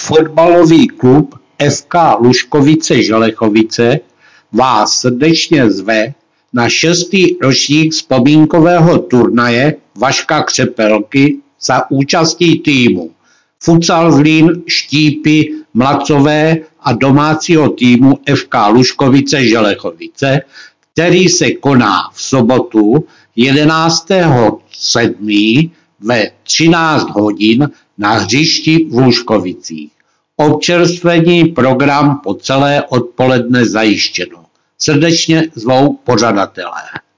Fotbalový klub FK Lužkovice-Želechovice vás srdečně zve na 6. ročník vzpomínkového turnaje Vaška Křepelky za účastí týmu Futsal Zlín, Štípy, Mlacové a domácího týmu FK Lužkovice-Želechovice, který se koná v sobotu 11.7. ve 13 hodin na hřišti v Lužkovicích. Občerstvení program po celé odpoledne zajištěno. Srdečně zvou pořadatelé.